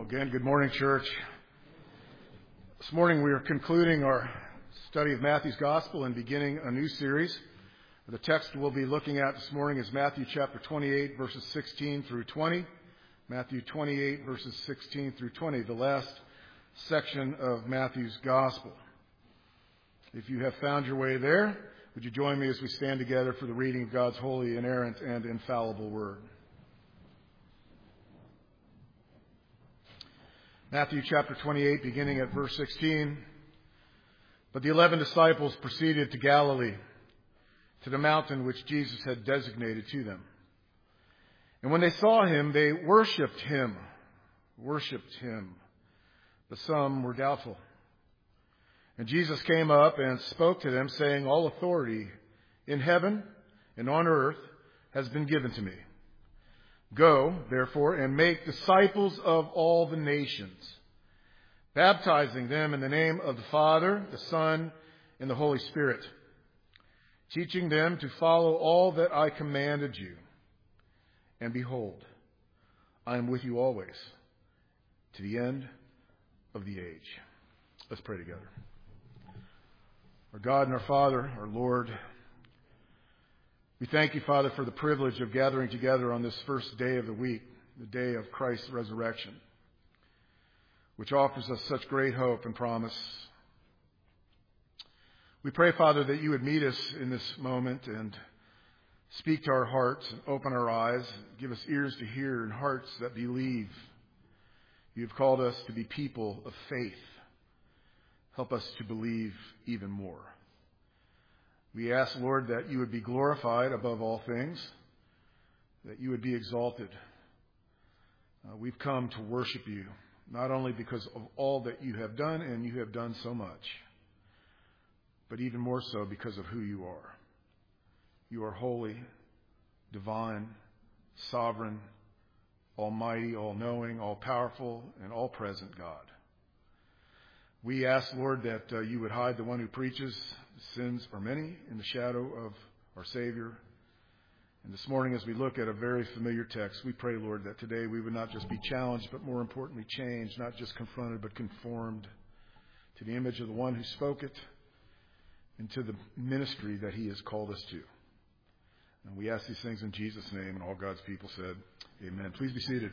Again, good morning, church. This morning we are concluding our study of Matthew's Gospel and beginning a new series. The text we'll be looking at this morning is Matthew chapter 28, verses 16 through 20. Matthew 28, verses 16 through 20, the last section of Matthew's Gospel. If you have found your way there, would you join me as we stand together for the reading of God's holy, inerrant, and infallible word? Matthew chapter 28, beginning at verse 16. But the 11 disciples proceeded to Galilee, to the mountain which Jesus had designated to them. And when they saw him, they worshipped him. But some were doubtful. And Jesus came up and spoke to them, saying, All authority in heaven and on earth has been given to me. Go, therefore, and make disciples of all the nations, baptizing them in the name of the Father, the Son, and the Holy Spirit, teaching them to follow all that I commanded you. And behold, I am with you always, to the end of the age. Let's pray together. Our God and our Father, our Lord, we thank you, Father, for the privilege of gathering together on this first day of the week, the day of Christ's resurrection, which offers us such great hope and promise. We pray, Father, that you would meet us in this moment and speak to our hearts and open our eyes, give us ears to hear and hearts that believe. You have called us to be people of faith. Help us to believe even more. We ask, Lord, that you would be glorified above all things, that you would be exalted. We've come to worship you, not only because of all that you have done, and you have done so much, but even more so because of who you are. You are holy, divine, sovereign, almighty, all-knowing, all-powerful, and all-present God. We ask, Lord, that you would hide the one who preaches. Sins are many in the shadow of our Savior. And this morning, as we look at a very familiar text, we pray, Lord, that today we would not just be challenged, but more importantly, changed, not just confronted, but conformed to the image of the one who spoke it and to the ministry that he has called us to. And we ask these things in Jesus' name, and all God's people said, amen. Please be seated.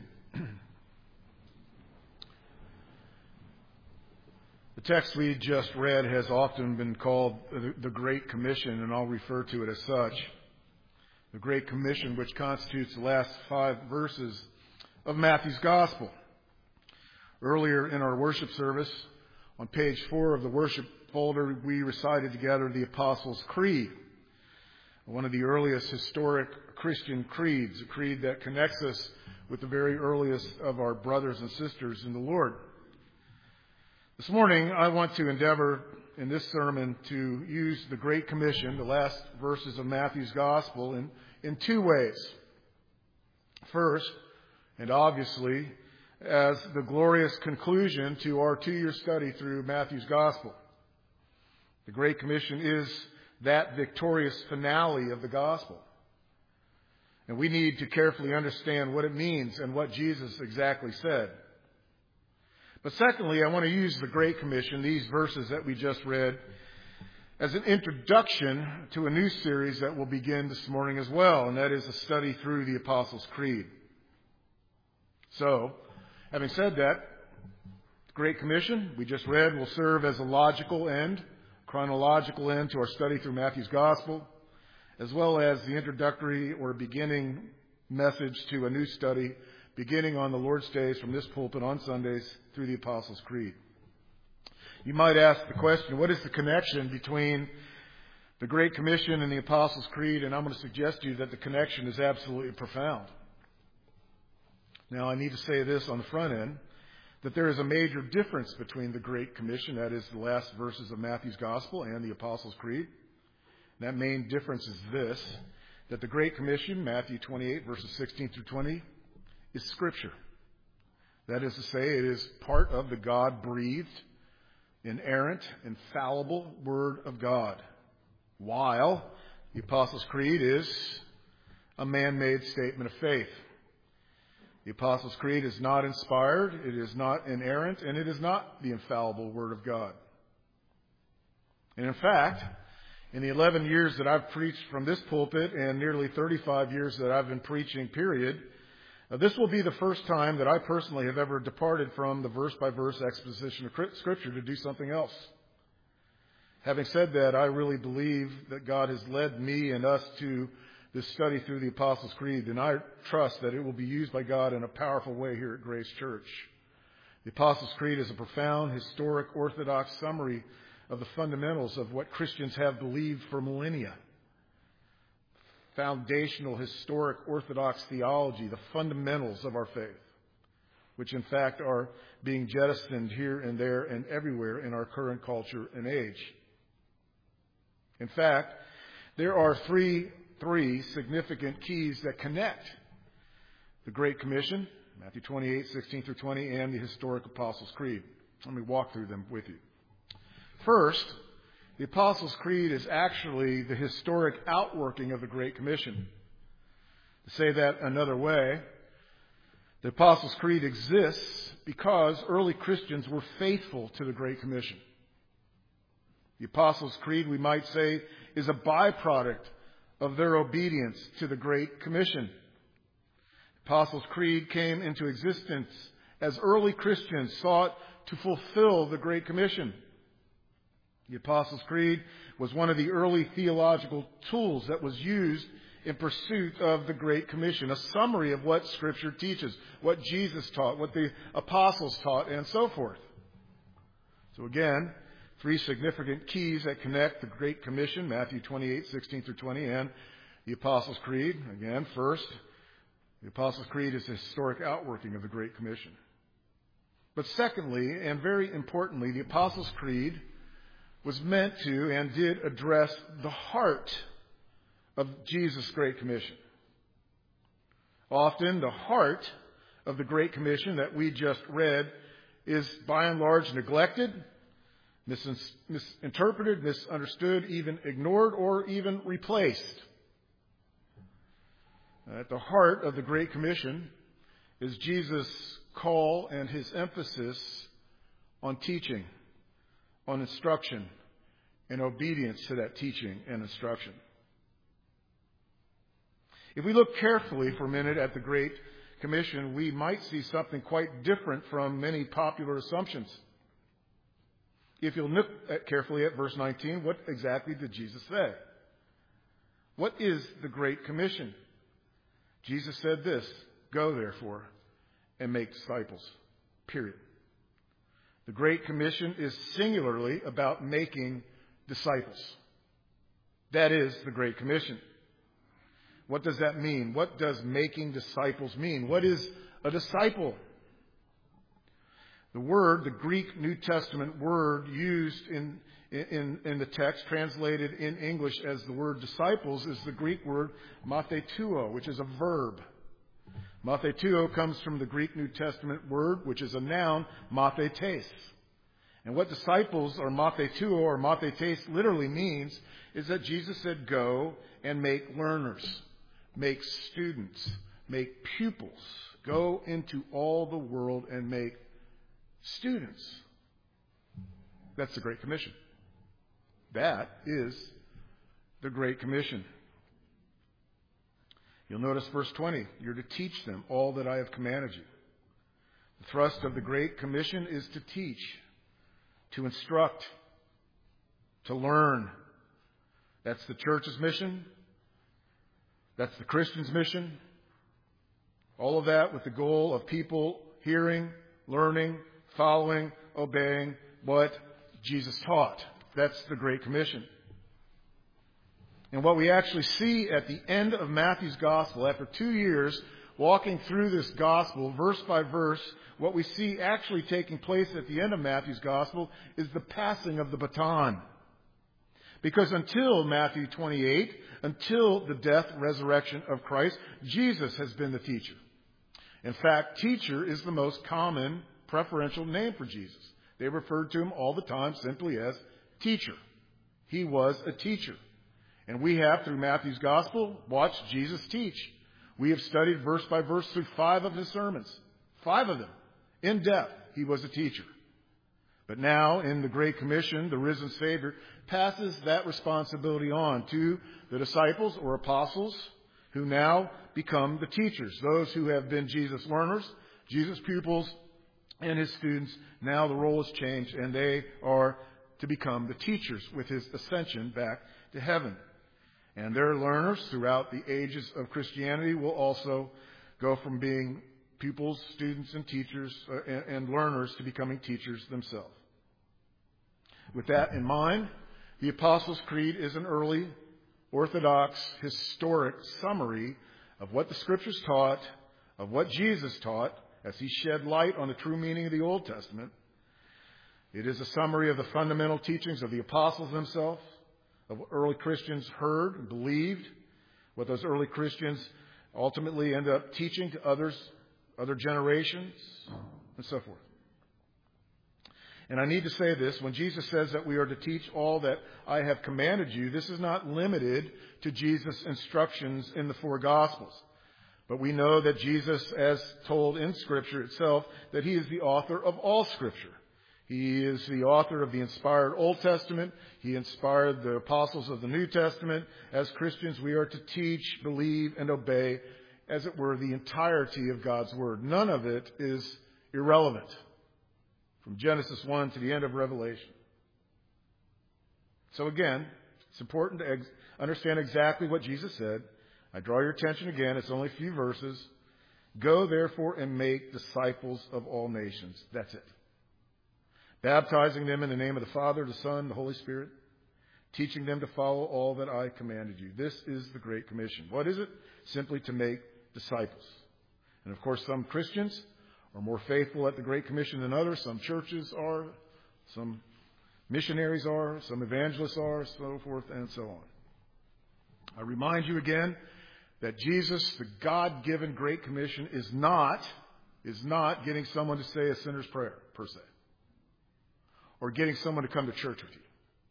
The text we just read has often been called the Great Commission, and I'll refer to it as such. The Great Commission, which constitutes the last 5 verses of Matthew's Gospel. Earlier in our worship service, on page 4 of the worship folder, we recited together the Apostles' Creed, one of the earliest historic Christian creeds, a creed that connects us with the very earliest of our brothers and sisters in the Lord. This morning, I want to endeavor in this sermon to use the Great Commission, the last verses of Matthew's Gospel, in 2 ways. First, and obviously, as the glorious conclusion to our 2-year study through Matthew's Gospel. The Great Commission is that victorious finale of the Gospel. And we need to carefully understand what it means and what Jesus exactly said. But secondly, I want to use the Great Commission, these verses that we just read, as an introduction to a new series that will begin this morning as well, and that is a study through the Apostles' Creed. So, having said that, the Great Commission we just read will serve as a logical end, chronological end to our study through Matthew's Gospel, as well as the introductory or beginning message to a new study beginning on the Lord's days from this pulpit on Sundays through the Apostles' Creed. You might ask the question, what is the connection between the Great Commission and the Apostles' Creed? And I'm going to suggest to you that the connection is absolutely profound. Now, I need to say this on the front end, that there is a major difference between the Great Commission, that is the last verses of Matthew's Gospel, and the Apostles' Creed. That main difference is this, that the Great Commission, Matthew 28, verses 16 through 20, is Scripture. That is to say, it is part of the God-breathed, inerrant, infallible Word of God. While the Apostles' Creed is a man-made statement of faith. The Apostles' Creed is not inspired, it is not inerrant, and it is not the infallible Word of God. And in fact, in the 11 years that I've preached from this pulpit and nearly 35 years that I've been preaching, period, this will be the first time that I personally have ever departed from the verse-by-verse exposition of Scripture to do something else. Having said that, I really believe that God has led me and us to this study through the Apostles' Creed, and I trust that it will be used by God in a powerful way here at Grace Church. The Apostles' Creed is a profound, historic, orthodox summary of the fundamentals of what Christians have believed for millennia. Foundational, historic, orthodox theology, the fundamentals of our faith, which in fact are being jettisoned here and there and everywhere in our current culture and age. In fact, there are three significant keys that connect the Great Commission, Matthew 28, 16 through 20, and the historic Apostles' Creed. Let me walk through them with you. First, the Apostles' Creed is actually the historic outworking of the Great Commission. To say that another way, the Apostles' Creed exists because early Christians were faithful to the Great Commission. The Apostles' Creed, we might say, is a byproduct of their obedience to the Great Commission. The Apostles' Creed came into existence as early Christians sought to fulfill the Great Commission. The Apostles' Creed was one of the early theological tools that was used in pursuit of the Great Commission, a summary of what Scripture teaches, what Jesus taught, what the apostles taught, and so forth. So again, three significant keys that connect the Great Commission, Matthew 28, 16 through 20, and the Apostles' Creed. Again, first, the Apostles' Creed is a historic outworking of the Great Commission. But secondly, and very importantly, the Apostles' Creed was meant to and did address the heart of Jesus' Great Commission. Often, the heart of the Great Commission that we just read is by and large neglected, misinterpreted, misunderstood, even ignored, or even replaced. At the heart of the Great Commission is Jesus' call and his emphasis on teaching, on instruction, and obedience to that teaching and instruction. If we look carefully for a minute at the Great Commission, we might see something quite different from many popular assumptions. If you'll look carefully at verse 19, what exactly did Jesus say? What is the Great Commission? Jesus said this, "Go therefore and make disciples." Period. The Great Commission is singularly about making disciples. That is the Great Commission. What does that mean? What does making disciples mean? What is a disciple? The word, the Greek New Testament word used in the text, translated in English as the word disciples, is the Greek word mathetuo, which is a verb. Mathetuo comes from the Greek New Testament word, which is a noun, mathetes. And what disciples or mathetuo or mathetes literally means is that Jesus said, go and make learners, make students, make pupils. Go into all the world and make students. That's the Great Commission. That is the Great Commission. You'll notice verse 20. You're to teach them all that I have commanded you. The thrust of the Great Commission is to teach, to instruct, to learn. That's the church's mission. That's the Christian's mission. All of that with the goal of people hearing, learning, following, obeying what Jesus taught. That's the Great Commission. And what we actually see at the end of Matthew's Gospel, after 2 years walking through this Gospel, verse by verse, what we see actually taking place at the end of Matthew's Gospel is the passing of the baton. Because until Matthew 28, until the death, resurrection of Christ, Jesus has been the teacher. In fact, teacher is the most common preferential name for Jesus. They referred to him all the time simply as teacher. He was a teacher. And we have, through Matthew's Gospel, watched Jesus teach. We have studied verse by verse through 5 of his sermons. 5 of them. In depth, he was a teacher. But now, in the Great Commission, the risen Savior passes that responsibility on to the disciples or apostles who now become the teachers. Those who have been Jesus learners, Jesus pupils, and his students. Now the role has changed, and they are to become the teachers with his ascension back to heaven. And their learners throughout the ages of Christianity will also go from being pupils, students, and teachers and learners to becoming teachers themselves. With that in mind, the Apostles' Creed is an early, orthodox, historic summary of what the Scriptures taught, of what Jesus taught, as he shed light on the true meaning of the Old Testament. It is a summary of the fundamental teachings of the apostles themselves, of what early Christians heard and believed, what those early Christians ultimately end up teaching to others, other generations, and so forth. And I need to say this, when Jesus says that we are to teach all that I have commanded you, this is not limited to Jesus' instructions in the 4 Gospels. But we know that Jesus, as told in Scripture itself, that he is the author of all Scripture. He is the author of the inspired Old Testament. He inspired the apostles of the New Testament. As Christians, we are to teach, believe, and obey, as it were, the entirety of God's Word. None of it is irrelevant, from Genesis 1 to the end of Revelation. So again, it's important to understand exactly what Jesus said. I draw your attention again. It's only a few verses. Go, therefore, and make disciples of all nations. That's it. Baptizing them in the name of the Father, the Son, the Holy Spirit, teaching them to follow all that I commanded you. This is the Great Commission. What is it? Simply to make disciples. And of course, some Christians are more faithful at the Great Commission than others. Some churches are, some missionaries are, some evangelists are, so forth and so on. I remind you again that Jesus, the God-given Great Commission, is not getting someone to say a sinner's prayer, per se, or getting someone to come to church with you,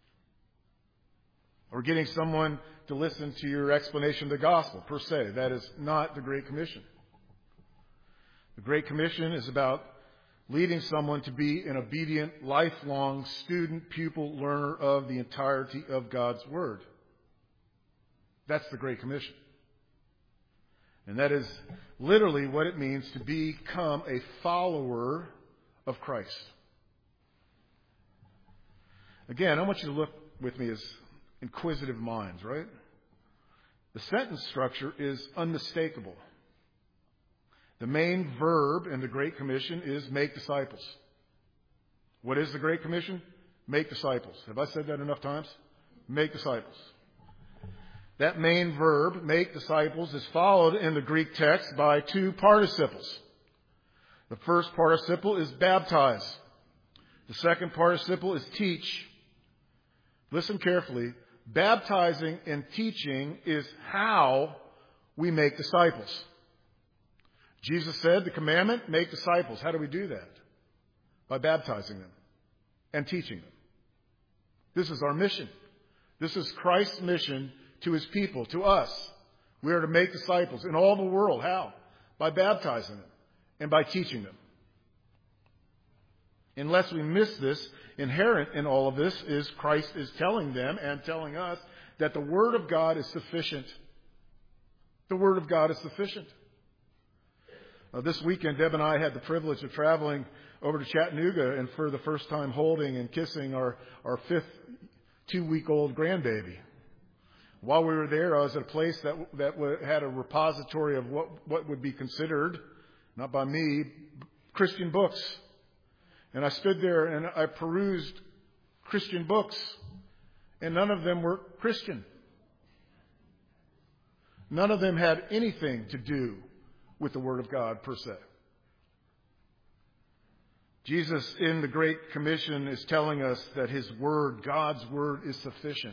or getting someone to listen to your explanation of the gospel, per se. That is not the Great Commission. The Great Commission is about leading someone to be an obedient, lifelong student, pupil, learner of the entirety of God's Word. That's the Great Commission. And that is literally what it means to become a follower of Christ. Again, I want you to look with me as inquisitive minds, right? The sentence structure is unmistakable. The main verb in the Great Commission is make disciples. What is the Great Commission? Make disciples. Have I said that enough times? Make disciples. That main verb, make disciples, is followed in the Greek text by 2 participles. The first participle is baptize. The second participle is teach. Listen carefully. Baptizing and teaching is how we make disciples. Jesus said, the commandment, make disciples. How do we do that? By baptizing them and teaching them. This is our mission. This is Christ's mission to his people, to us. We are to make disciples in all the world. How? By baptizing them and by teaching them. Unless we miss this, inherent in all of this is Christ is telling them and telling us that the Word of God is sufficient. The Word of God is sufficient. This weekend, Deb and I had the privilege of traveling over to Chattanooga and for the first time holding and kissing our 5th 2-week-old grandbaby. While we were there, I was at a place that had a repository of what would be considered, not by me, Christian books. And I stood there and I perused Christian books, and none of them were Christian. None of them had anything to do with the Word of God, per se. Jesus, in the Great Commission, is telling us that His Word, God's Word, is sufficient.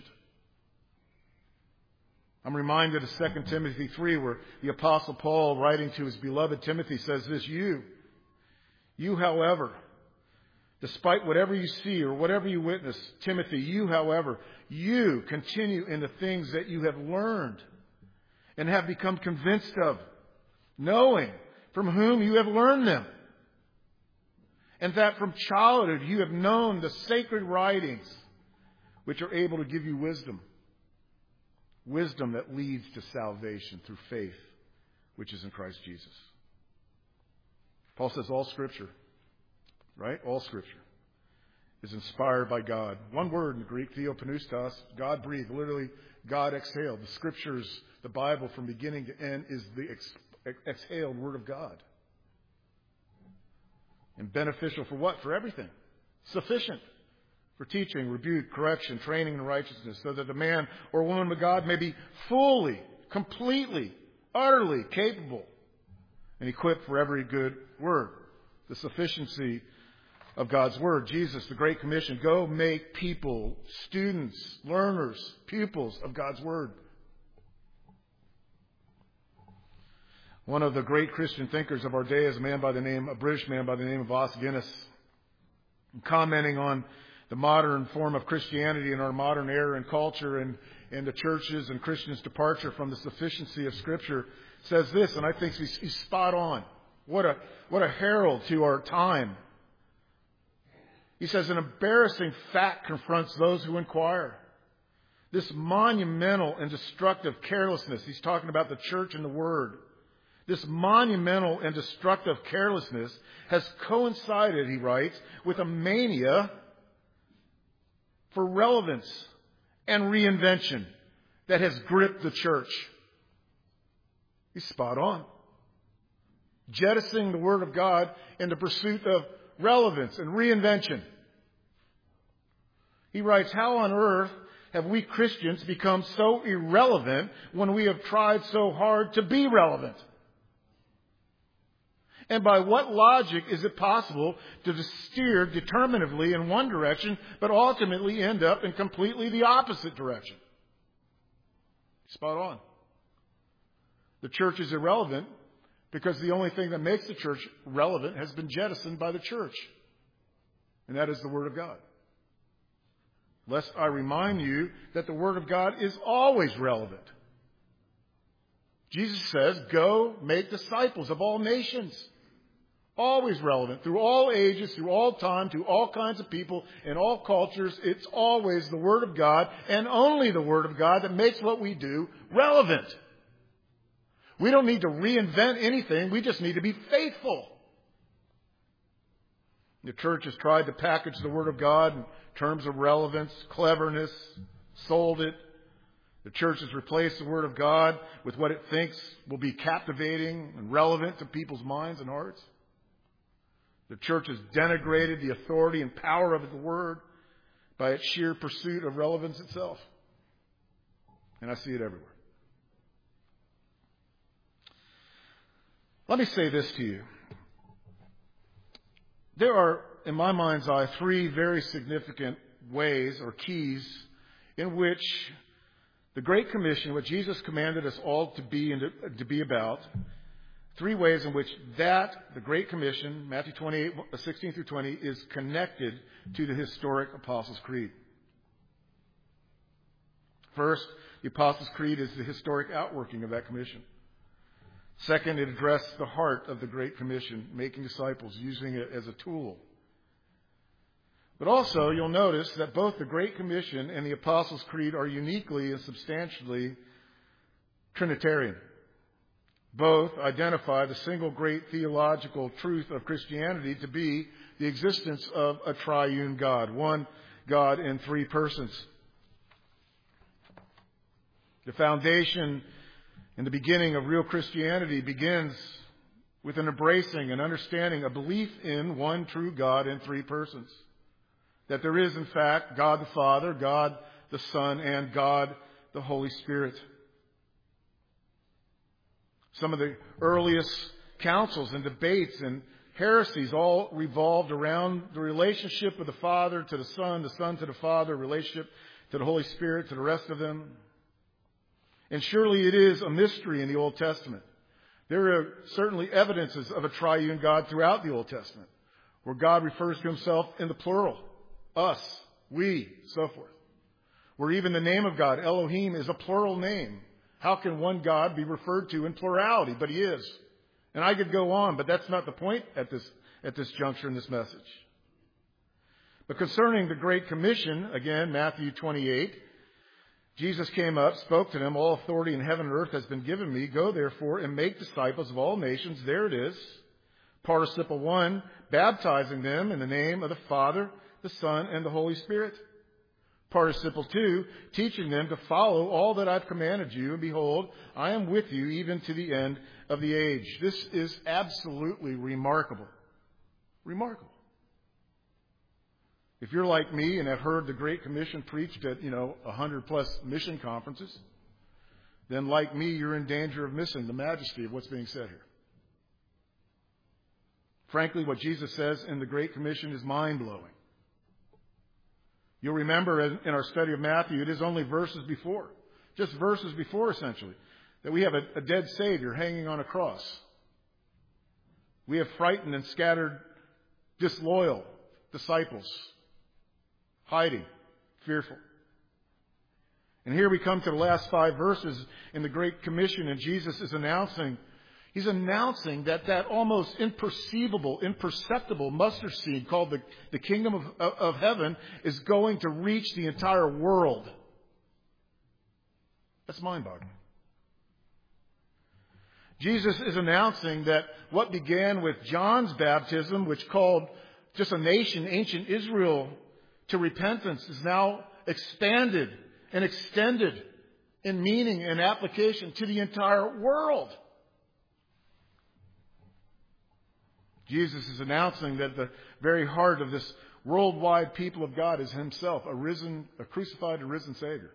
I'm reminded of 2 Timothy 3, where the Apostle Paul, writing to his beloved Timothy, says this, You, however, despite whatever you see or whatever you witness, Timothy, you, however, you continue in the things that you have learned and have become convinced of knowing from whom you have learned them, and that from childhood you have known the sacred writings, which are able to give you wisdom. Wisdom that leads to salvation through faith, which is in Christ Jesus. Paul says all Scripture, right? All Scripture is inspired by God. One word in the Greek, theopneustos, God breathed. Literally, God exhaled. The Scriptures, the Bible from beginning to end, is the exhaled Word of God. And beneficial for what? For everything. Sufficient for teaching, rebuke, correction, training in righteousness, so that the man or woman of God may be fully, completely, utterly capable and equipped for every good work. The sufficiency of God's Word. Jesus, the Great Commission, go make people, students, learners, pupils of God's Word. One of the great Christian thinkers of our day is a British man by the name of Os Guinness. Commenting on the modern form of Christianity in our modern era and culture and the churches and Christians' departure from the sufficiency of Scripture, says this, and I think he's spot on. What a herald to our time. He says, an embarrassing fact confronts those who inquire. This monumental and destructive carelessness, he's talking about the church and the Word. This monumental and destructive carelessness has coincided, he writes, with a mania for relevance and reinvention that has gripped the church. He's spot on. Jettisoning the Word of God in the pursuit of relevance and reinvention. He writes, how on earth have we Christians become so irrelevant when we have tried so hard to be relevant? And by what logic is it possible to steer determinatively in one direction, but ultimately end up in completely the opposite direction? Spot on. The church is irrelevant because the only thing that makes the church relevant has been jettisoned by the church. And that is the Word of God. Lest I remind you that the Word of God is always relevant. Jesus says, go make disciples of all nations. Always relevant. Through all ages, through all time, to all kinds of people, in all cultures, it's always the Word of God, and only the Word of God, that makes what we do relevant. We don't need to reinvent anything. We just need to be faithful. The church has tried to package the Word of God in terms of relevance, cleverness, sold it. The church has replaced the Word of God with what it thinks will be captivating and relevant to people's minds and hearts. The church has denigrated the authority and power of the Word by its sheer pursuit of relevance itself. And I see it everywhere. Let me say this to you. There are, in my mind's eye, three very significant ways or keys in which the Great Commission, what Jesus commanded us all to be and to be about, three ways in which the Great Commission, Matthew 28, 16 through 20, is connected to the historic Apostles' Creed. First, the Apostles' Creed is the historic outworking of that commission. Second, it addressed the heart of the Great Commission, making disciples, using it as a tool. But also, you'll notice that both the Great Commission and the Apostles' Creed are uniquely and substantially Trinitarian. Both identify the single great theological truth of Christianity to be the existence of a triune God, one God in three persons. The foundation and the beginning of real Christianity begins with an embracing and understanding, a belief in one true God in three persons. That there is, in fact, God the Father, God the Son, and God the Holy Spirit. Some of the earliest councils and debates and heresies all revolved around the relationship of the Father to the Son to the Father, relationship to the Holy Spirit, to the rest of them. And surely it is a mystery in the Old Testament. There are certainly evidences of a triune God throughout the Old Testament, where God refers to himself in the plural. Us, we, so forth. Where even the name of God, Elohim, is a plural name. How can one God be referred to in plurality? But he is. And I could go on, but that's not the point at this juncture in this message. But concerning the Great Commission, again, Matthew 28, Jesus came up, spoke to them, all authority in heaven and earth has been given me. Go therefore and make disciples of all nations. There it is. Participle 1, baptizing them in the name of the Father, the Son, and the Holy Spirit. Participle 2, teaching them to follow all that I've commanded you. And behold, I am with you even to the end of the age. This is absolutely remarkable. Remarkable. If you're like me and have heard the Great Commission preached at, 100+ mission conferences, then like me, you're in danger of missing the majesty of what's being said here. Frankly, what Jesus says in the Great Commission is mind-blowing. You'll remember in our study of Matthew, it is only verses before, just verses before essentially, that we have a dead Savior hanging on a cross. We have frightened and scattered disloyal disciples, hiding, fearful. And here we come to the last 5 verses in the Great Commission, and Jesus is announcing that almost imperceptible mustard seed called the kingdom of heaven is going to reach the entire world. That's mind-boggling. Jesus is announcing that what began with John's baptism, which called just a nation, ancient Israel, to repentance, is now expanded and extended in meaning and application to the entire world. Jesus is announcing that the very heart of this worldwide people of God is Himself, a crucified and risen Savior.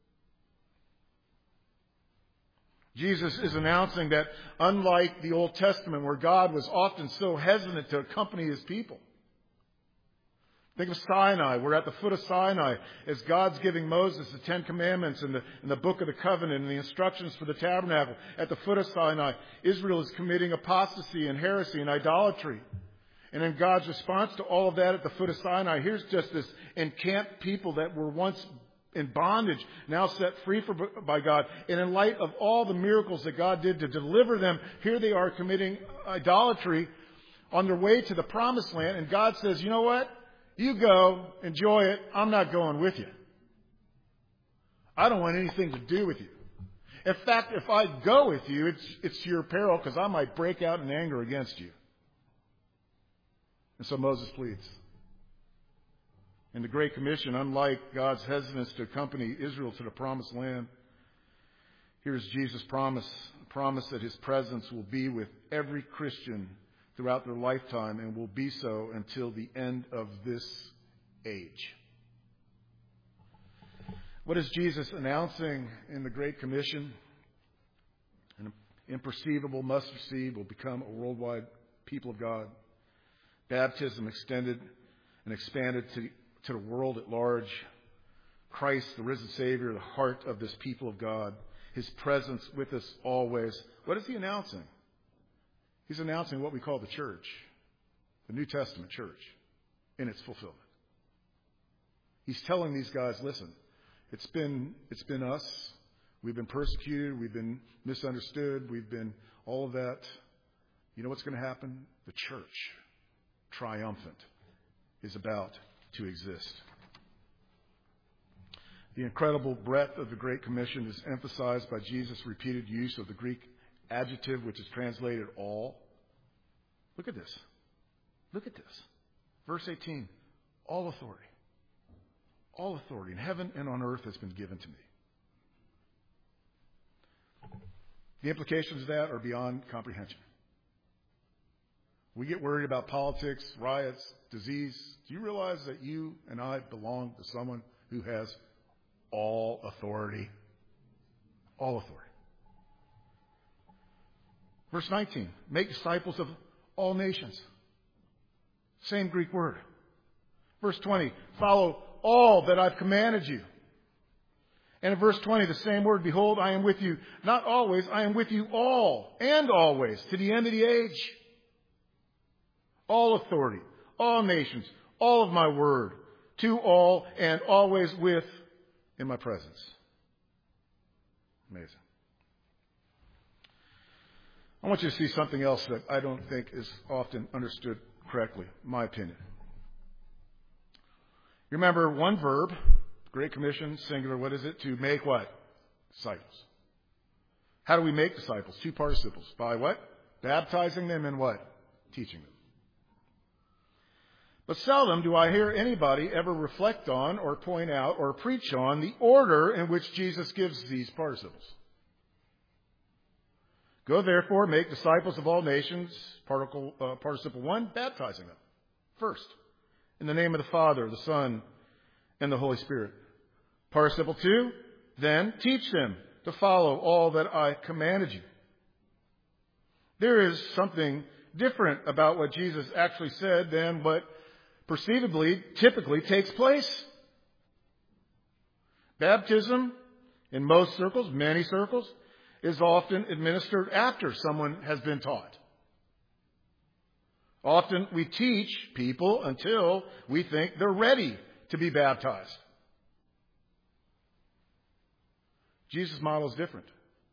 Jesus is announcing that unlike the Old Testament, where God was often so hesitant to accompany His people, think of Sinai. We're at the foot of Sinai as God's giving Moses the 10 Commandments and the Book of the Covenant and the instructions for the tabernacle. At the foot of Sinai, Israel is committing apostasy and heresy and idolatry. And in God's response to all of that at the foot of Sinai, here's just this encamped people that were once in bondage, now set free by God. And in light of all the miracles that God did to deliver them, here they are committing idolatry on their way to the promised land. And God says, you know what? You go, enjoy it. I'm not going with you. I don't want anything to do with you. In fact, if I go with you, it's to your peril because I might break out in anger against you. And so Moses pleads. In the Great Commission, unlike God's hesitance to accompany Israel to the promised land, here's Jesus' promise, a promise that His presence will be with every Christian throughout their lifetime and will be so until the end of this age. What is Jesus announcing in the Great Commission? An imperceivable mustard seed will become a worldwide people of God. Baptism extended and expanded to the world at large. Christ, the risen Savior, the heart of this people of God. His presence with us always. What is He announcing? He's announcing what we call the church, the New Testament church, in its fulfillment. He's telling these guys, listen, it's been us. We've been persecuted. We've been misunderstood. We've been all of that. You know what's going to happen? The church, triumphant, is about to exist. The incredible breadth of the Great Commission is emphasized by Jesus' repeated use of the Greek adjective, which is translated all. Look at this. Look at this. Verse 18. All authority. All authority in heaven and on earth has been given to me. The implications of that are beyond comprehension. We get worried about politics, riots, disease. Do you realize that you and I belong to someone who has all authority? All authority. Verse 19, make disciples of all nations. Same Greek word. Verse 20, follow all that I've commanded you. And in verse 20, the same word, behold, I am with you. Not always, I am with you all and always to the end of the age. All authority, all nations, all of my word, to all and always with in my presence. Amazing. I want you to see something else that I don't think is often understood correctly, in my opinion. You remember one verb, Great Commission, singular, what is it? To make what? Disciples. How do we make disciples? Two participles. By what? Baptizing them and what? Teaching them. But seldom do I hear anybody ever reflect on or point out or preach on the order in which Jesus gives these participles. Go therefore, make disciples of all nations, participle 1, baptizing them. First, in the name of the Father, the Son, and the Holy Spirit. Participle 2, then teach them to follow all that I commanded you. There is something different about what Jesus actually said than what perceivably, typically takes place. Baptism, in most circles, many circles, is often administered after someone has been taught. Often we teach people until we think they're ready to be baptized. Jesus' model is different.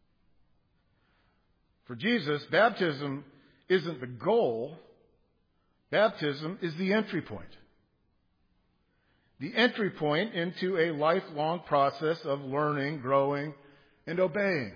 For Jesus, baptism isn't the goal. Baptism is the entry point. The entry point into a lifelong process of learning, growing, and obeying.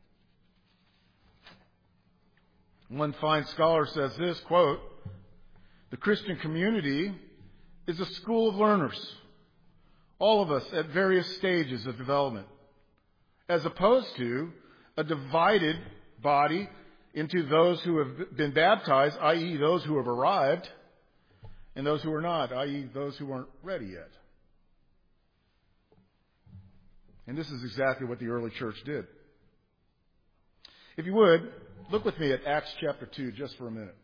One fine scholar says this, quote, "The Christian community is a school of learners, all of us at various stages of development, as opposed to a divided body into those who have been baptized, i.e. those who have arrived, and those who are not, i.e. those who aren't ready yet." And this is exactly what the early church did. If you would, look with me at Acts chapter 2 just for a minute.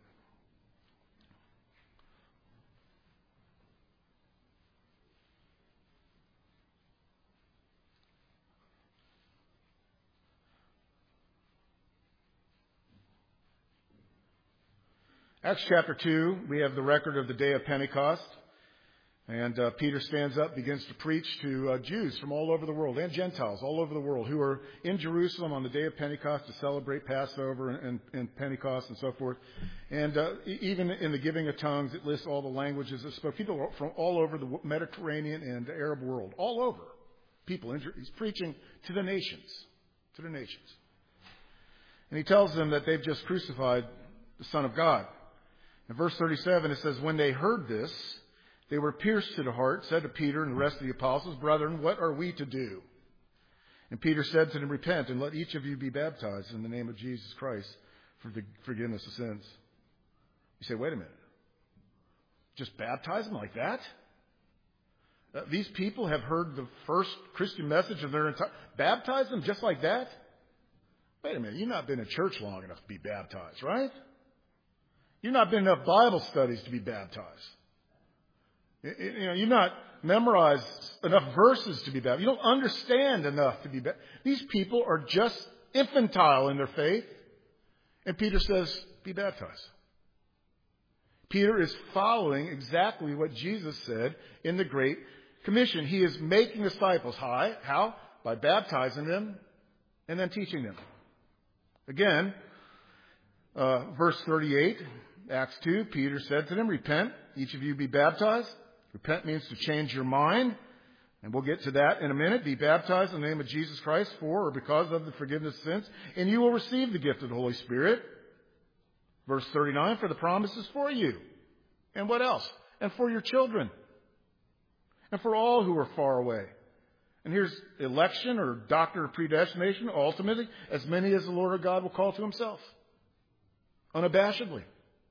Acts chapter 2, we have the record of the day of Pentecost. And Peter stands up, begins to preach to Jews from all over the world and Gentiles all over the world who are in Jerusalem on the day of Pentecost to celebrate Passover and Pentecost and so forth. And even in the giving of tongues, it lists all the languages that spoke. People from all over the Mediterranean and the Arab world, all over. People. He's preaching to the nations. To the nations. And he tells them that they've just crucified the Son of God. In verse 37, it says, "When they heard this, they were pierced to the heart, said to Peter and the rest of the apostles, 'Brethren, what are we to do?' And Peter said to them, 'Repent and let each of you be baptized in the name of Jesus Christ for the forgiveness of sins.'" You say, wait a minute. Just baptize them like that? These people have heard the first Christian message of their entire... Baptize them just like that? Wait a minute. You've not been in church long enough to be baptized, right? You've not been in enough Bible studies to be baptized. You've not memorized enough verses to be baptized. You don't understand enough to be baptized. These people are just infantile in their faith. And Peter says, be baptized. Peter is following exactly what Jesus said in the Great Commission. He is making disciples. How? By baptizing them and then teaching them. Again, verse 38, Acts 2, Peter said to them, "Repent, each of you be baptized." Repent means to change your mind. And we'll get to that in a minute. "Be baptized in the name of Jesus Christ for or because of the forgiveness of sins, and you will receive the gift of the Holy Spirit." Verse 39, "For the promise is for you." And what else? "And for your children. And for all who are far away." And here's election or doctrine of predestination. "Ultimately, as many as the Lord our God will call to himself." Unabashedly.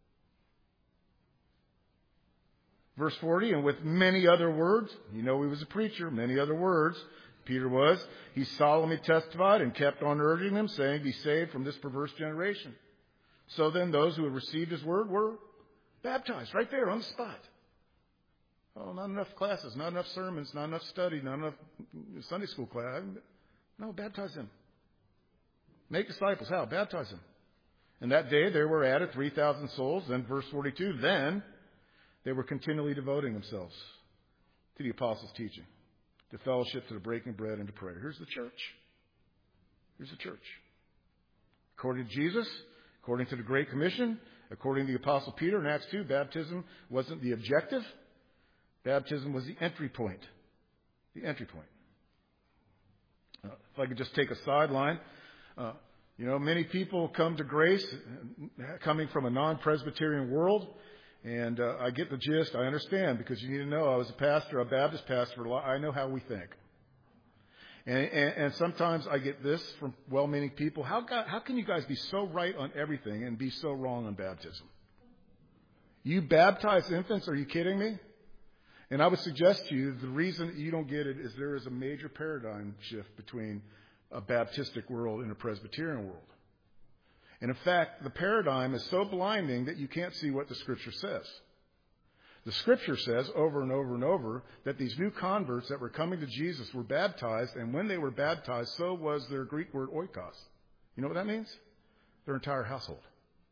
Verse 40, "And with many other words," he was a preacher, many other words, Peter was, "he solemnly testified and kept on urging them, saying, 'Be saved from this perverse generation.' So then those who had received his word were baptized right there on the spot. Oh, not enough classes, not enough sermons, not enough study, not enough Sunday school class. No, baptize them. Make disciples. How? Baptize them. And that day there were added 3,000 souls. Then verse 42, "Then they were continually devoting themselves to the apostles' teaching, to fellowship, to the breaking of bread, and to prayer." Here's the church. Here's the church. According to Jesus, According to the Great Commission, according to the Apostle Peter in Acts 2, baptism wasn't the objective. Baptism was the entry point. The entry point. If I could just take a sideline. Many people come to grace coming from a non-Presbyterian world. And I get the gist. I understand, because you need to know I was a pastor, a Baptist pastor. I know how we think. And sometimes I get this from well-meaning people. How can you guys be so right on everything and be so wrong on baptism? You baptize infants? Are you kidding me? And I would suggest to you the reason you don't get it is there is a major paradigm shift between a Baptistic world and a Presbyterian world. And in fact, the paradigm is so blinding that you can't see what the Scripture says. The Scripture says over and over and over that these new converts that were coming to Jesus were baptized, and when they were baptized, so was their Greek word oikos. You know what that means? Their entire household.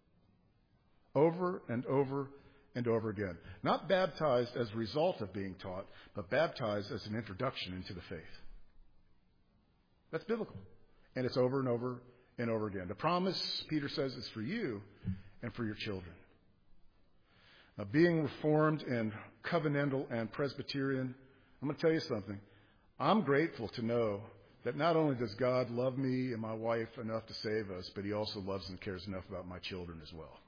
Over and over and over again. Not baptized as a result of being taught, but baptized as an introduction into the faith. That's biblical. And it's over and over and over again. The promise, Peter says, is for you and for your children. Now, being Reformed and covenantal and Presbyterian, I'm going to tell you something. I'm grateful to know that not only does God love me and my wife enough to save us, but He also loves and cares enough about my children as well.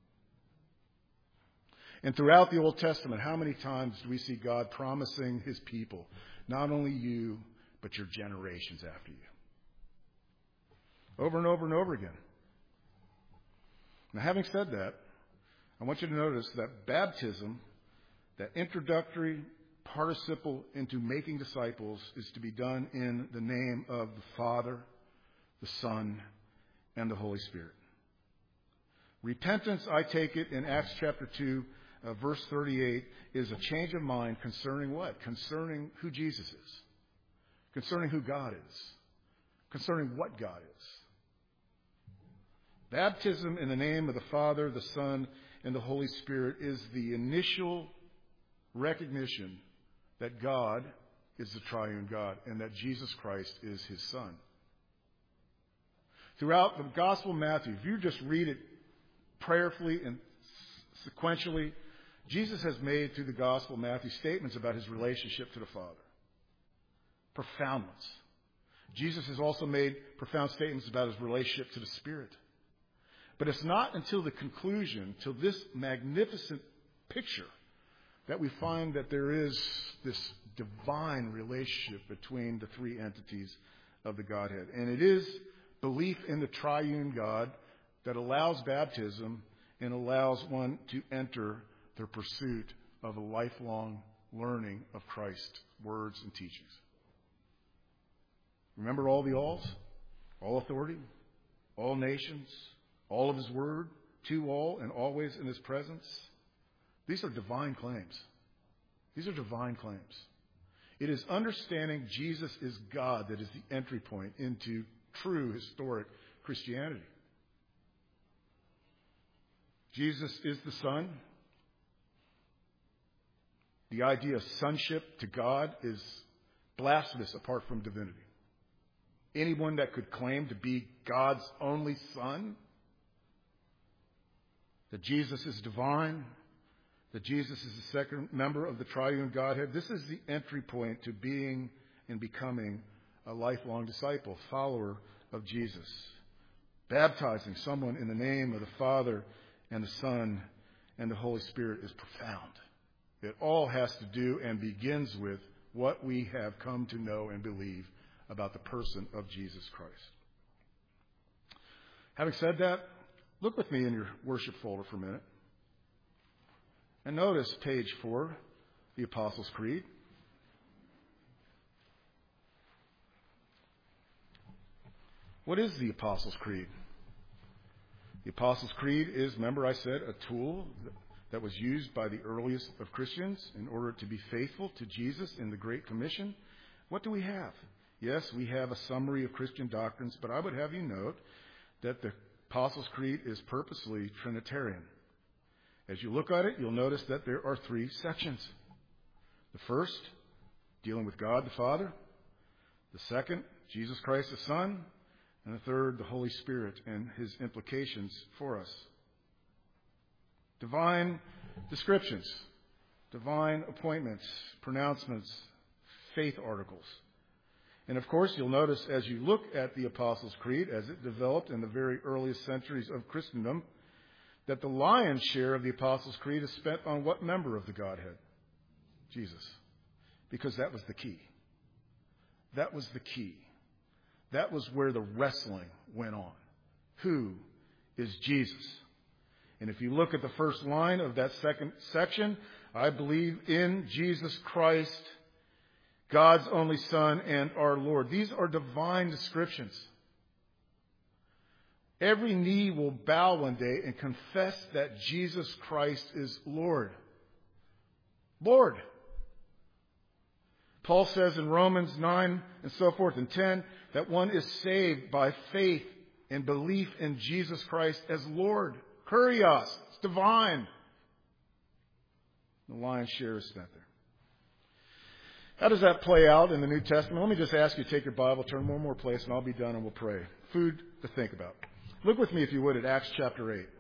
And throughout the Old Testament, how many times do we see God promising His people, not only you, but your generations after you? Over and over and over again. Now, having said that, I want you to notice that baptism, that introductory participle into making disciples, is to be done in the name of the Father, the Son, and the Holy Spirit. Repentance, I take it, in Acts chapter 2, verse 38, is a change of mind concerning what? Concerning who Jesus is. Concerning who God is. Concerning what God is. Baptism in the name of the Father, the Son, and the Holy Spirit is the initial recognition that God is the triune God and that Jesus Christ is His Son. Throughout the Gospel of Matthew, if you just read it prayerfully and sequentially, Jesus has made through the Gospel of Matthew statements about His relationship to the Father. Profound ones. Jesus has also made profound statements about His relationship to the Spirit. But it's not until the conclusion, till this magnificent picture, that we find that there is this divine relationship between the three entities of the Godhead. And it is belief in the triune God that allows baptism and allows one to enter the pursuit of a lifelong learning of Christ's words and teachings. Remember all the alls? All authority, all nations, all of His word, to all and always in His presence. These are divine claims. These are divine claims. It is understanding Jesus is God that is the entry point into true historic Christianity. Jesus is the Son. The idea of sonship to God is blasphemous apart from divinity. Anyone that could claim to be God's only Son, that Jesus is divine, that Jesus is the second member of the triune Godhead, this is the entry point to being and becoming a lifelong disciple, follower of Jesus. Baptizing someone in the name of the Father and the Son and the Holy Spirit is profound. It all has to do and begins with what we have come to know and believe about the person of Jesus Christ. Having said that, look with me in your worship folder for a minute. And notice page 4, the Apostles' Creed. What is the Apostles' Creed? The Apostles' Creed is, remember I said, a tool that was used by the earliest of Christians in order to be faithful to Jesus in the Great Commission. What do we have? Yes, we have a summary of Christian doctrines, but I would have you note that the Apostles' Creed is purposely Trinitarian. As you look at it, you'll notice that there are 3 sections. The first, dealing with God the Father. The second, Jesus Christ the Son. And the third, the Holy Spirit and his implications for us. Divine descriptions, divine appointments, pronouncements, faith articles. And of course, you'll notice as you look at the Apostles' Creed, as it developed in the very earliest centuries of Christendom, that the lion's share of the Apostles' Creed is spent on what member of the Godhead? Jesus. Because that was the key. That was the key. That was where the wrestling went on. Who is Jesus? And if you look at the first line of that second section, I believe in Jesus Christ, God's only Son and our Lord. These are divine descriptions. Every knee will bow one day and confess that Jesus Christ is Lord. Lord. Paul says in Romans 9 and so forth and 10 that one is saved by faith and belief in Jesus Christ as Lord. Kurios. It's divine. The lion's share is spent there. How does that play out in the New Testament? Let me just ask you to take your Bible, turn one more place, and I'll be done and we'll pray. Food to think about. Look with me, if you would, at Acts chapter 8.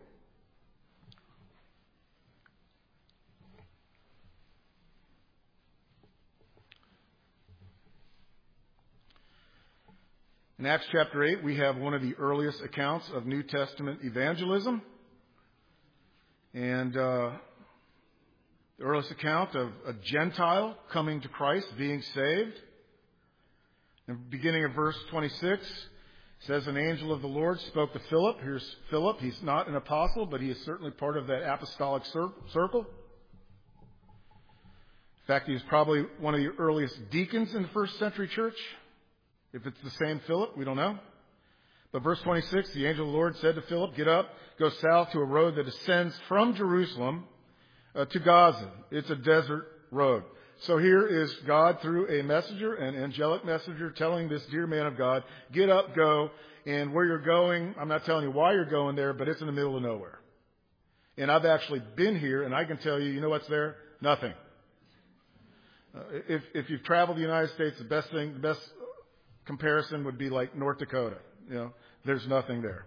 In Acts chapter 8, we have one of the earliest accounts of New Testament evangelism. And the earliest account of a Gentile coming to Christ, being saved. In the beginning of verse 26, it says, an angel of the Lord spoke to Philip. Here's Philip. He's not an apostle, but he is certainly part of that apostolic circle. In fact, he's probably one of the earliest deacons in the first century church. If it's the same Philip, we don't know. But verse 26, the angel of the Lord said to Philip, get up, go south to a road that ascends from Jerusalem to Gaza. It's a desert road. So here is God through a messenger, an angelic messenger, telling this dear man of God, get up, go, and where you're going, I'm not telling you why you're going there, but it's in the middle of nowhere. And I've actually been here, and I can tell you know what's there? Nothing. If you've traveled the United States, the best comparison would be like North Dakota. You know, there's nothing there.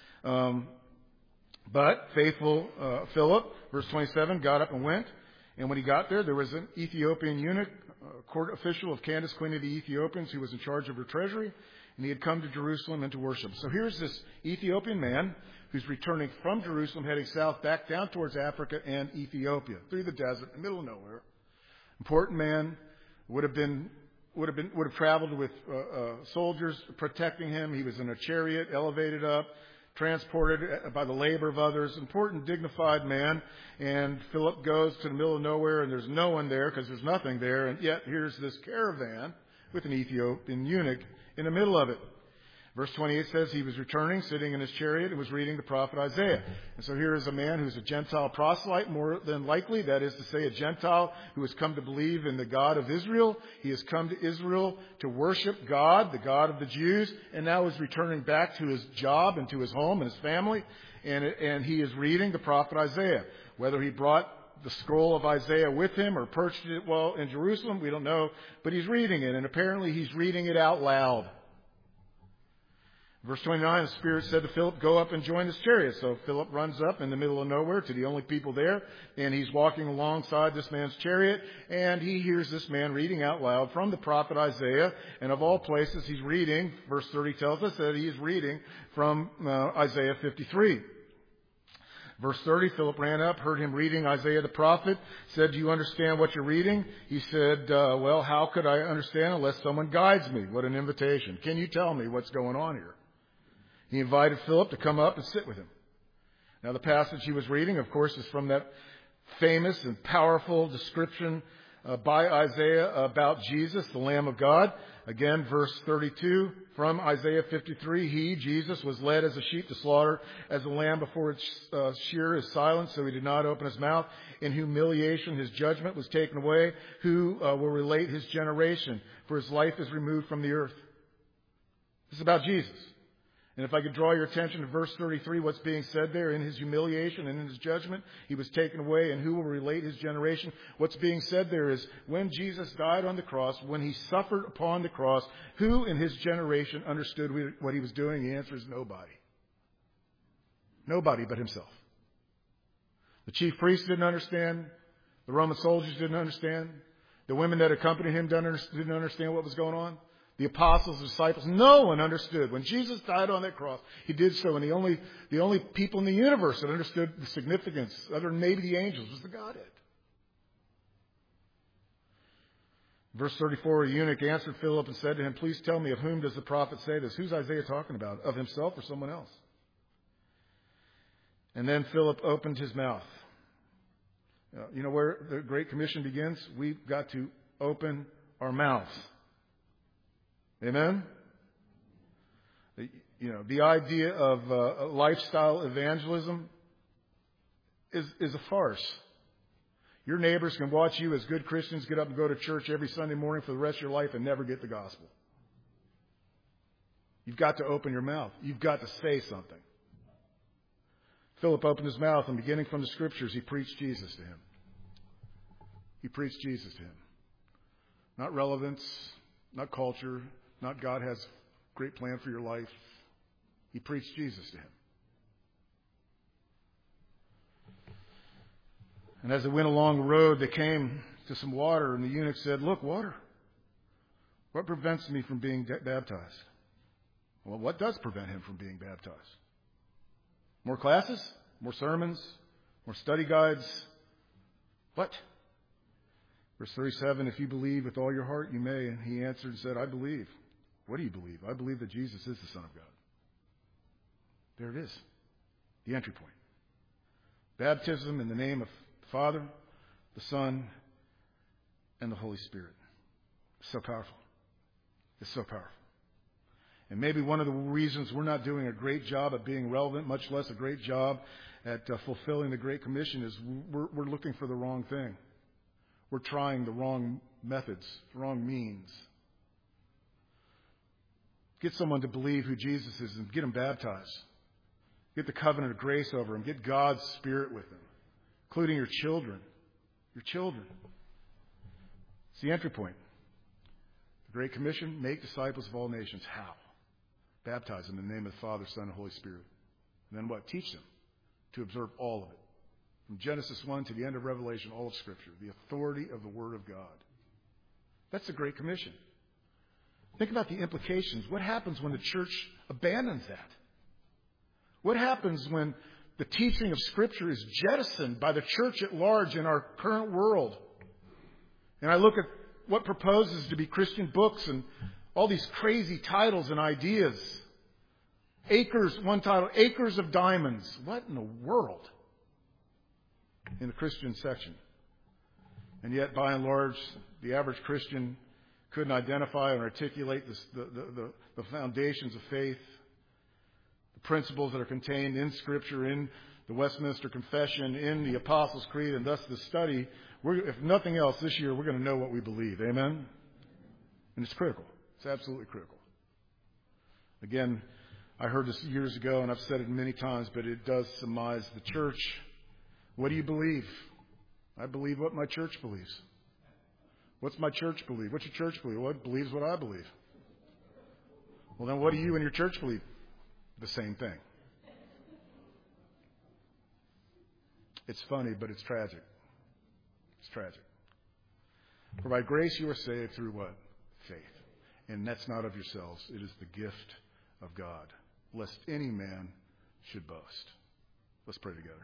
But faithful Philip, verse 27, got up and went. And when he got there, there was an Ethiopian eunuch, a court official of Candace, queen of the Ethiopians, who was in charge of her treasury. And he had come to Jerusalem and to worship. So here's this Ethiopian man who's returning from Jerusalem, heading south back down towards Africa and Ethiopia, through the desert, in the middle of nowhere. Important man, would have traveled with soldiers protecting him. He was in a chariot, elevated up, transported by the labor of others. Important, dignified man. And Philip goes to the middle of nowhere, and there's no one there because there's nothing there. And yet here's this caravan with an Ethiopian eunuch in the middle of it. Verse 28 says he was returning, sitting in his chariot, and was reading the prophet Isaiah. And so here is a man who's a Gentile proselyte, more than likely. That is to say, a Gentile who has come to believe in the God of Israel. He has come to Israel to worship God, the God of the Jews, and now is returning back to his job and to his home and his family. And he is reading the prophet Isaiah. Whether he brought the scroll of Isaiah with him or purchased it while in Jerusalem, we don't know. But he's reading it, and apparently he's reading it out loud. Verse 29, the Spirit said to Philip, go up and join this chariot. So Philip runs up in the middle of nowhere to the only people there, and he's walking alongside this man's chariot, and he hears this man reading out loud from the prophet Isaiah, and of all places he's reading, verse 30 tells us that he is reading from Isaiah 53. Verse 30, Philip ran up, heard him reading Isaiah the prophet, said, do you understand what you're reading? He said, well, how could I understand unless someone guides me? What an invitation. Can you tell me what's going on here? He invited Philip to come up and sit with him. Now, the passage he was reading, of course, is from that famous and powerful description by Isaiah about Jesus, the Lamb of God. Again, verse 32 from Isaiah 53, he, Jesus, was led as a sheep to slaughter, as a lamb before its shearer is silent, so he did not open his mouth. In humiliation, his judgment was taken away. Who will relate his generation? For his life is removed from the earth. This is about Jesus. And if I could draw your attention to verse 33, what's being said there, in his humiliation and in his judgment, he was taken away, and who will relate his generation? What's being said there is, when Jesus died on the cross, when he suffered upon the cross, who in his generation understood what he was doing? The answer is nobody. Nobody but himself. The chief priests didn't understand. The Roman soldiers didn't understand. The women that accompanied him didn't understand what was going on. The apostles, the disciples, no one understood. When Jesus died on that cross, he did so, and the only people in the universe that understood the significance, other than maybe the angels, was the Godhead. Verse 34, the eunuch answered Philip and said to him, please tell me, of whom does the prophet say this? Who's Isaiah talking about? Of himself or someone else? And then Philip opened his mouth. You know where the Great Commission begins? We've got to open our mouths. Amen? The idea of lifestyle evangelism is a farce. Your neighbors can watch you as good Christians get up and go to church every Sunday morning for the rest of your life and never get the gospel. You've got to open your mouth. You've got to say something. Philip opened his mouth, and beginning from the Scriptures, he preached Jesus to him. He preached Jesus to him. Not relevance, not culture, not God has a great plan for your life. He preached Jesus to him. And as they went along the road, they came to some water, and the eunuch said, look, water. What prevents me from being baptized? Well, what does prevent him from being baptized? More classes? More sermons? More study guides? What? Verse 37, if you believe with all your heart, you may. And he answered and said, I believe. What do you believe? I believe that Jesus is the Son of God. There it is. The entry point. Baptism in the name of the Father, the Son, and the Holy Spirit. It's so powerful. It's so powerful. And maybe one of the reasons we're not doing a great job at being relevant, much less a great job at fulfilling the Great Commission, is we're looking for the wrong thing. We're trying the wrong methods, the wrong means. Get someone to believe who Jesus is and get them baptized. Get the covenant of grace over them. Get God's Spirit with them, including your children. Your children. It's the entry point. The Great Commission, make disciples of all nations. How? Baptize them in the name of the Father, Son, and Holy Spirit. And then what? Teach them to observe all of it. From Genesis 1 to the end of Revelation, all of Scripture. The authority of the Word of God. That's the Great Commission. Think about the implications. What happens when the church abandons that? What happens when the teaching of Scripture is jettisoned by the church at large in our current world? And I look at what proposes to be Christian books and all these crazy titles and ideas. One title, Acres of Diamonds. What in the world? In the Christian section. And yet, by and large, the average Christian couldn't identify or articulate the foundations of faith, the principles that are contained in Scripture, in the Westminster Confession, in the Apostles' Creed, and thus the study. If nothing else, this year we're going to know what we believe. Amen? And it's critical. It's absolutely critical. Again, I heard this years ago, and I've said it many times, but it does surmise the church. What do you believe? I believe what my church believes. What's my church believe? What's your church believe? Well, it believes what I believe. Well, then what do you and your church believe? The same thing. It's funny, but it's tragic. It's tragic. For by grace you are saved through what? Faith. And that's not of yourselves. It is the gift of God, lest any man should boast. Let's pray together.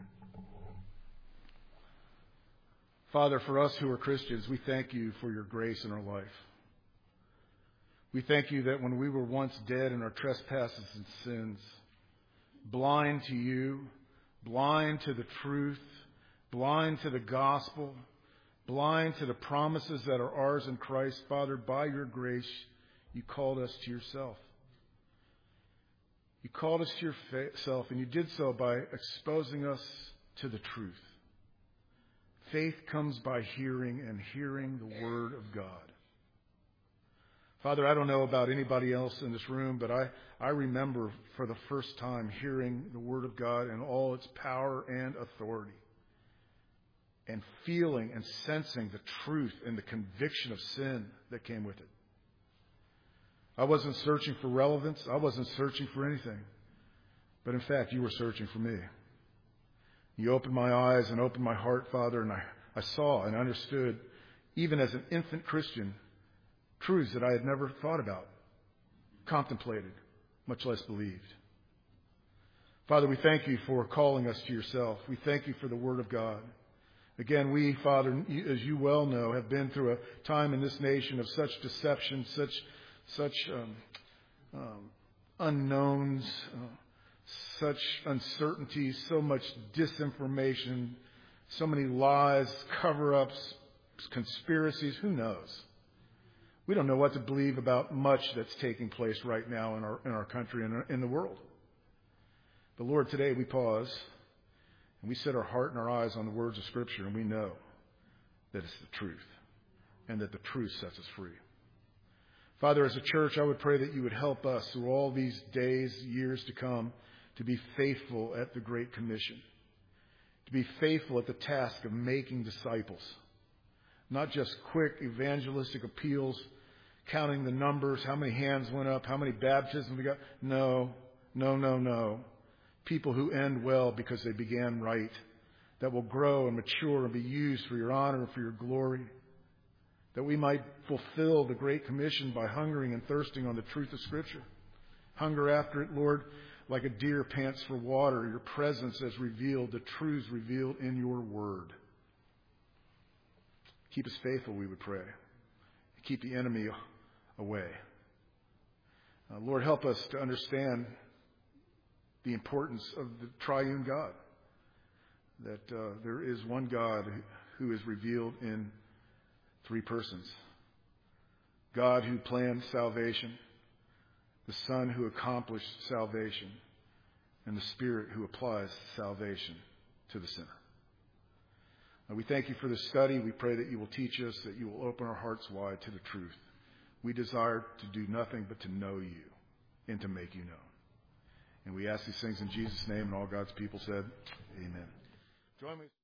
Father, for us who are Christians, we thank you for your grace in our life. We thank you that when we were once dead in our trespasses and sins, blind to you, blind to the truth, blind to the gospel, blind to the promises that are ours in Christ, Father, by your grace, you called us to yourself. You called us to yourself, and you did so by exposing us to the truth. Faith comes by hearing, and hearing the Word of God. Father, I don't know about anybody else in this room, but I remember for the first time hearing the Word of God and all its power and authority, and feeling and sensing the truth and the conviction of sin that came with it. I wasn't searching for relevance. I wasn't searching for anything. But in fact, you were searching for me. You opened my eyes and opened my heart, Father, and I saw and understood, even as an infant Christian, truths that I had never thought about, contemplated, much less believed. Father, we thank you for calling us to yourself. We thank you for the Word of God. Again, we, Father, as you well know, have been through a time in this nation of such deception, such unknowns, such uncertainty, so much disinformation, so many lies, cover-ups, conspiracies. Who knows? We don't know what to believe about much that's taking place right now in our country and in the world. But Lord, today we pause and we set our heart and our eyes on the words of Scripture, and we know that it's the truth and that the truth sets us free. Father, as a church, I would pray that you would help us through all these days, years to come, to be faithful at the Great Commission, to be faithful at the task of making disciples, not just quick evangelistic appeals, counting the numbers, how many hands went up, how many baptisms we got. No. People who end well because they began right, that will grow and mature and be used for your honor and for your glory, that we might fulfill the Great Commission by hungering and thirsting on the truth of Scripture. Hunger after it, Lord, like a deer pants for water, your presence as revealed, the truths revealed in your word. Keep us faithful, we would pray. Keep the enemy away. Lord, help us to understand the importance of the triune God, that there is one God who is revealed in three persons. God who planned salvation, the Son who accomplished salvation, and the Spirit who applies salvation to the sinner. We thank you for this study. We pray that you will teach us, that you will open our hearts wide to the truth. We desire to do nothing but to know you and to make you known. And we ask these things in Jesus' name, and all God's people said, amen. Join me.